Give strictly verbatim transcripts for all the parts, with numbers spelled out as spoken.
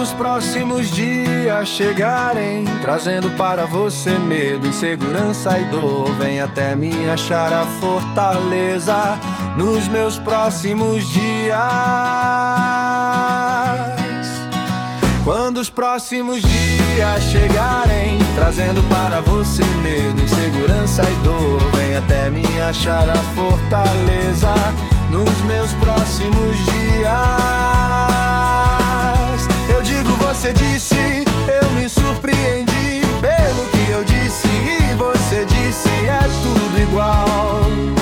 Quando os próximos dias chegarem, trazendo para você medo, insegurança e dor, vem até mim achar a fortaleza nos meus próximos dias. Quando os próximos dias chegarem, trazendo para você medo, insegurança e dor, vem até mim achar a fortaleza nos meus próximos dias. Eu digo, você disse, eu me surpreendi pelo que eu disse, e você disse, é tudo igual.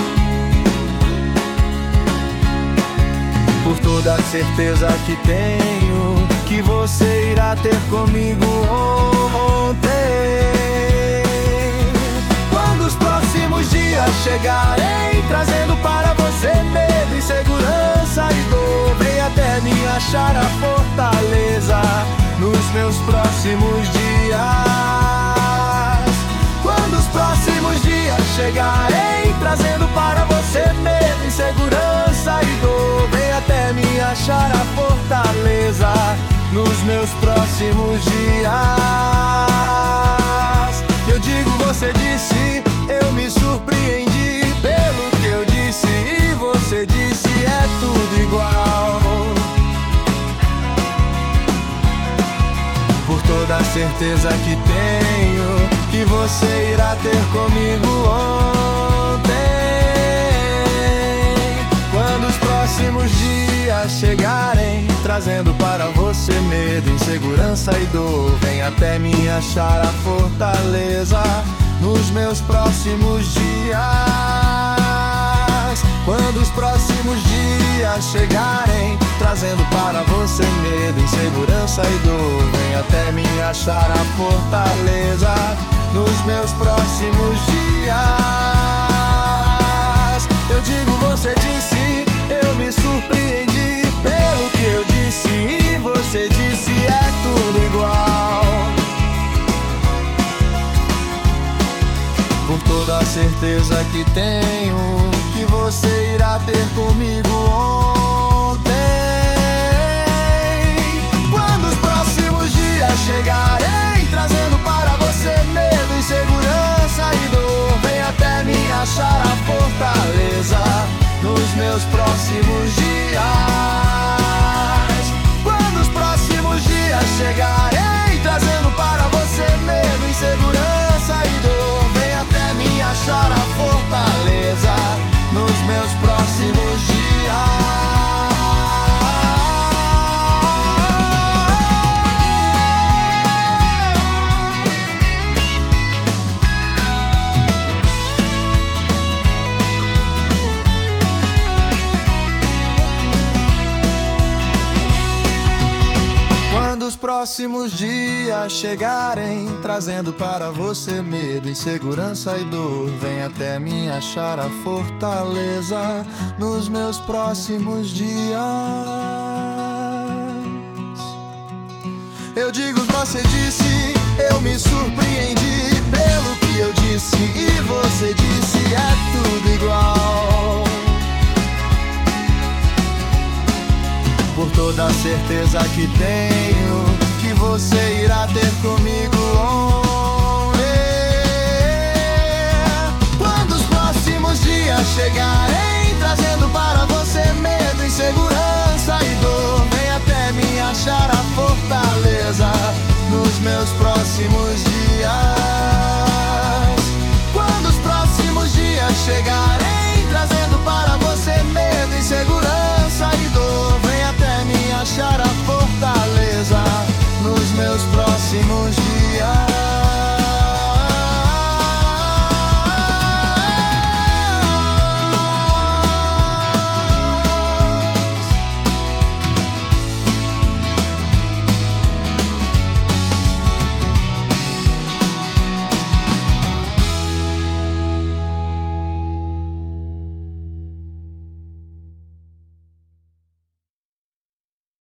Por toda a certeza que tenho, que você irá ter comigo ontem. Quando os próximos dias chegarem, trazendo para você medo, insegurança e dor, vem até mim achar a fortaleza nos meus próximos dias. Quando os próximos dias chegarem, trazendo para você medo, insegurança e dor, vem até mim achar a fortaleza nos meus próximos dias. Eu digo, você disse, eu me surpreendi pelo que eu disse, e você disse, é tudo igual. Por toda a certeza que tenho, que você irá ter comigo ontem. Quando os próximos dias chegarem, trazendo para você medo, insegurança e dor, vem até mim achar a fortaleza nos meus próximos dias. Quando os próximos dias chegarem, trazendo para você medo, insegurança e dor, vem até mim achar a fortaleza nos meus próximos dias. Eu digo, você disse, eu me surpreendi pelo que eu disse, e você disse, é tudo igual. Por toda a certeza que tenho, que você irá ter comigo ontem. Quando os próximos dias chegarem, trazendo para você medo, insegurança e dor, vem até mim achar a fortaleza nos meus próximos dias. Quando os próximos dias chegarem, trazendo para você medo, insegurança e dor, vem até mim achar a fortaleza nos meus próximos dias. Quando os próximos dias chegarem, trazendo para você medo, insegurança e dor, vem até mim achar a fortaleza nos meus próximos dias. Eu digo, você disse, eu me surpreendi pelo que eu disse, e você disse, é tudo igual. Por toda a certeza que tenho, que você irá ter comigo ontem. Quando os próximos dias chegarem, trazendo para você medo, insegurança e dor, vem até mim achar a fortaleza nos meus próximos dias. Quando os próximos dias chegarem, trazendo para você medo, insegurança e dor, vem até mim achar a fortaleza nos meus próximos dias.